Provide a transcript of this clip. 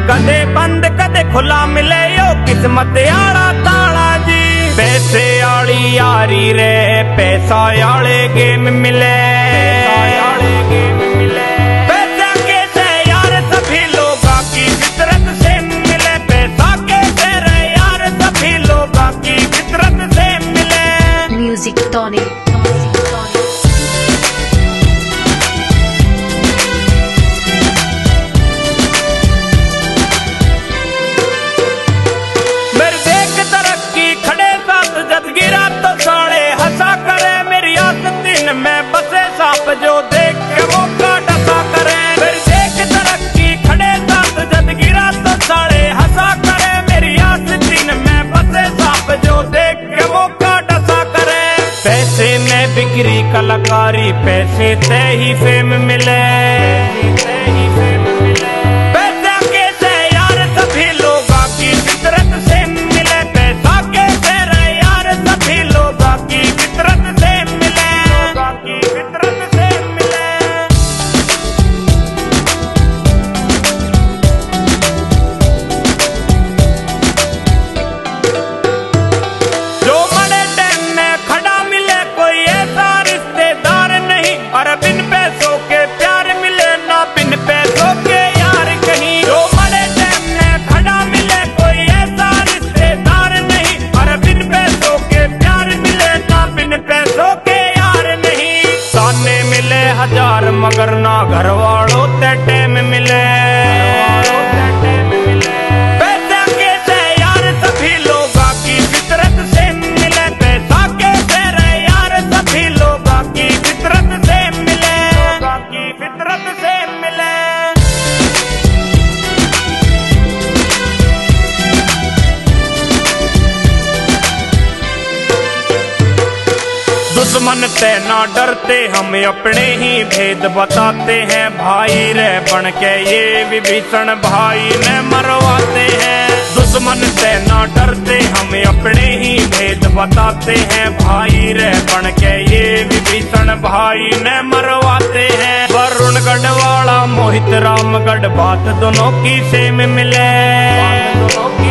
कदे बंद कदे खुला मिले यो किस्मत आला ताला जी। पैसे आली यारी रे पैसा आले गेम मिले, पैसा के से यार सभी लोगों की फितरत से मिले, पैसा के से रे यार सभी लोगों की फितरत से मिले। Music Tony. में बसे सांप जो देख के वो डसा करे, फिर देख तरक्की खड़े साथ जद गिरा तो साले हंसा करे। मेरी आस्तीन में बसे सांप जो देख के वो डसा करे। पैसे में बिक्री कलाकारी पैसे से ही फेम मिले, पैसा के से यार सभी लोगों की फितरत से मिले, पैसा के से रे यार सभी लोगों की फितरत से मिले, की फितरत से मिले। जो बड़े टाइम में खड़ा मिले कोई ऐसा रिश्तेदार नहीं, और बिन पैसों के प्यार मिले ना बिन पैसों के यार कहीं। जो बड़े टाइम में खड़ा मिले कोई ऐसा रिश्तेदार नहीं, और बिन पैसों के प्यार मिले ना बिन पैसों के यार नहीं। ताने मिले हजार मगर ना घर वालों ते टाइम मिले, पैसा के से यार सभी लोगों की फितरत से मिले, पैसा के से रे यार सभी लोगों की फितरत से मिले, की फितरत से मिले। दुश्मन से ना डरते हम अपने ही भेद बताते हैं, भाई रे बन के ये विभीषण भाई ने मरवाते हैं। दुश्मन से ना डरते हम अपने ही भेद बताते हैं, भाई रे बन के ये विभीषण भाई ने मरवाते हैं। वरुण गढ़वाला मोहित रामगढ़ बात दोनों की सेम मिले,